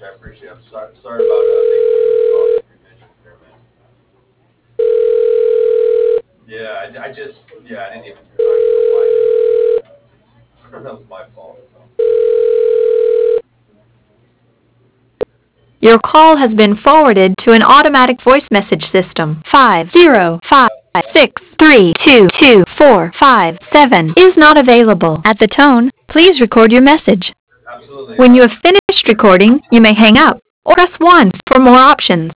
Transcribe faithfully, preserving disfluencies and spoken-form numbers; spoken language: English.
much. I appreciate it. I'm sorry, sorry about uh, making you lose all the information there, man. Yeah, I, I just, yeah, I didn't even, I don't know why I didn't do that. That was my fault, so. Your call has been forwarded to an automatic voice message system. Five zero five six three two two four five seven is not available. At the tone, please record your message. Absolutely. When Uh, you have finished recording, you may hang up or press one for more options.